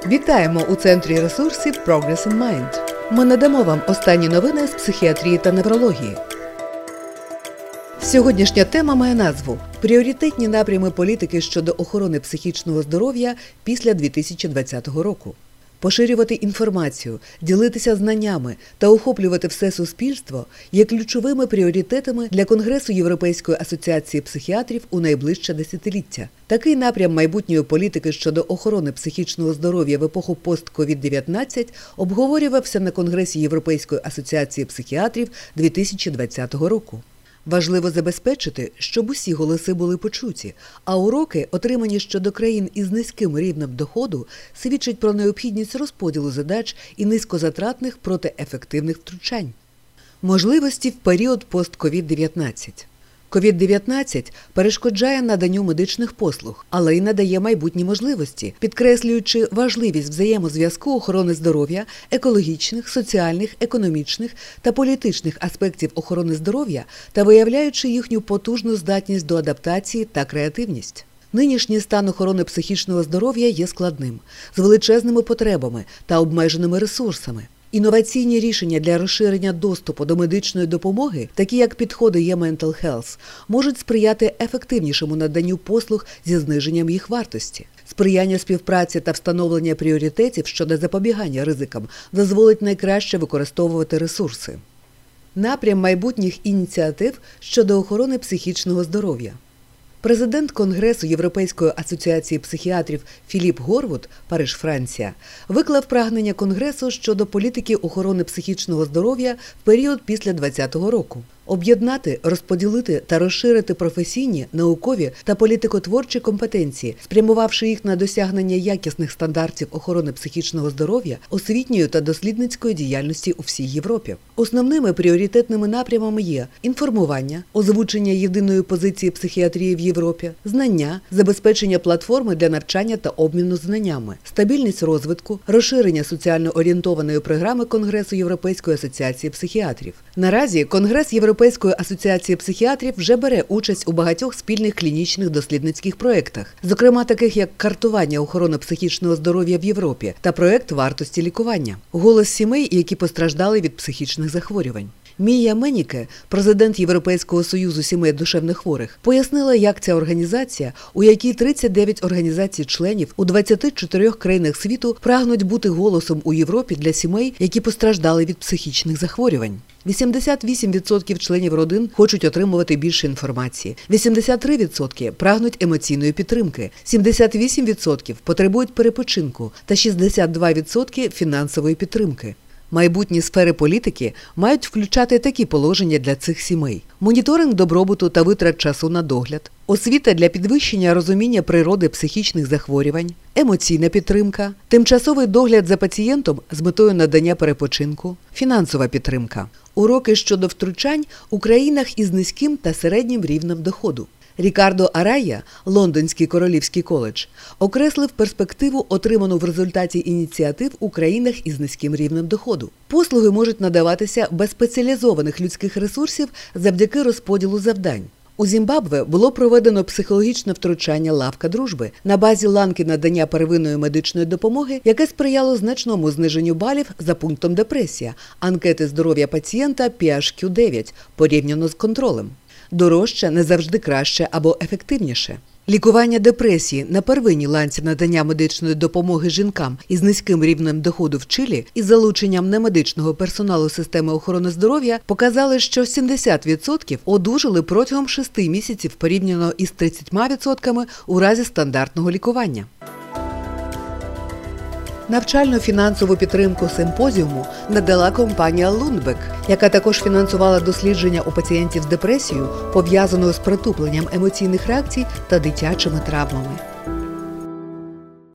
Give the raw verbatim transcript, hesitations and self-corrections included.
Вітаємо у центрі ресурсів Progress in Mind. Ми надамо вам останні новини з психіатрії та неврології. Сьогоднішня тема має назву «Пріоритетні напрями політики щодо охорони психічного здоров'я після дві тисячі двадцятого року». Поширювати інформацію, ділитися знаннями та охоплювати все суспільство є ключовими пріоритетами для Конгресу Європейської асоціації психіатрів у найближче десятиліття. Такий напрям майбутньої політики щодо охорони психічного здоров'я в епоху пост-ковід дев'ятнадцять обговорювався на Конгресі Європейської асоціації психіатрів дві тисячі двадцятого року. Важливо забезпечити, щоб усі голоси були почуті, а уроки, отримані щодо країн із низьким рівнем доходу, свідчать про необхідність розподілу задач і низькозатратних проте ефективних втручань. Можливості в період пост-ковід дев'ятнадцять. ковід дев'ятнадцять перешкоджає наданню медичних послуг, але й надає майбутні можливості, підкреслюючи важливість взаємозв'язку охорони здоров'я, екологічних, соціальних, економічних та політичних аспектів охорони здоров'я та виявляючи їхню потужну здатність до адаптації та креативність. Нинішній стан охорони психічного здоров'я є складним, з величезними потребами та обмеженими ресурсами. Інноваційні рішення для розширення доступу до медичної допомоги, такі як підходи e-Mental Health, можуть сприяти ефективнішому наданню послуг зі зниженням їх вартості. Сприяння співпраці та встановлення пріоритетів щодо запобігання ризикам дозволить найкраще використовувати ресурси. Напрям майбутніх ініціатив щодо охорони психічного здоров'я. Президент Конгресу Європейської асоціації психіатрів Філіп Горвуд, Париж, Франція, виклав прагнення Конгресу щодо політики охорони психічного здоров'я в період після двадцятого року. Об'єднати, розподілити та розширити професійні, наукові та політикотворчі компетенції, спрямувавши їх на досягнення якісних стандартів охорони психічного здоров'я, освітньої та дослідницької діяльності у всій Європі. Основними пріоритетними напрямами є інформування, озвучення єдиної позиції психіатрії в Європі, знання, забезпечення платформи для навчання та обміну знаннями, стабільність розвитку, розширення соціально орієнтованої програми Конгресу Європейської асоціації психіатрів. Наразі Конгрес Європейської Європейської асоціації психіатрів вже бере участь у багатьох спільних клінічних дослідницьких проєктах, зокрема таких як картування охорони психічного здоров'я в Європі та проєкт вартості лікування, голос сімей, які постраждали від психічних захворювань. Мія Меніке, президент Європейського союзу сімей душевнохворих, пояснила, як ця організація, у якій тридцять дев'ять організацій-членів у двадцяти чотирьох країнах світу, прагнуть бути голосом у Європі для сімей, які постраждали від психічних захворювань. вісімдесят вісім відсотків членів родин хочуть отримувати більше інформації, вісімдесят три відсотки прагнуть емоційної підтримки, сімдесят вісім відсотків потребують перепочинку та шістдесят два відсотки фінансової підтримки. Майбутні сфери політики мають включати такі положення для цих сімей: моніторинг добробуту та витрат часу на догляд, освіта для підвищення розуміння природи психічних захворювань, емоційна підтримка, тимчасовий догляд за пацієнтом з метою надання перепочинку, фінансова підтримка. Уроки щодо втручань у країнах із низьким та середнім рівнем доходу. Рікардо Арайя, Лондонський королівський коледж, окреслив перспективу, отриману в результаті ініціатив у країнах із низьким рівнем доходу. Послуги можуть надаватися без спеціалізованих людських ресурсів завдяки розподілу завдань. У Зімбабве було проведено психологічне втручання «Лавка дружби» на базі ланки надання первинної медичної допомоги, яке сприяло значному зниженню балів за пунктом «Депресія» анкети здоров'я пацієнта пі ейч кю дев'ять порівняно з контролем. Дорожче не завжди краще або ефективніше. Лікування депресії на первинній ланці надання медичної допомоги жінкам із низьким рівнем доходу в Чилі із залученням немедичного персоналу системи охорони здоров'я показали, що сімдесят відсотків одужали протягом шести місяців порівняно із тридцятьма відсотками у разі стандартного лікування. Навчально-фінансову підтримку симпозіуму надала компанія Lundbeck, яка також фінансувала дослідження у пацієнтів з депресією, пов'язаного з притупленням емоційних реакцій та дитячими травмами.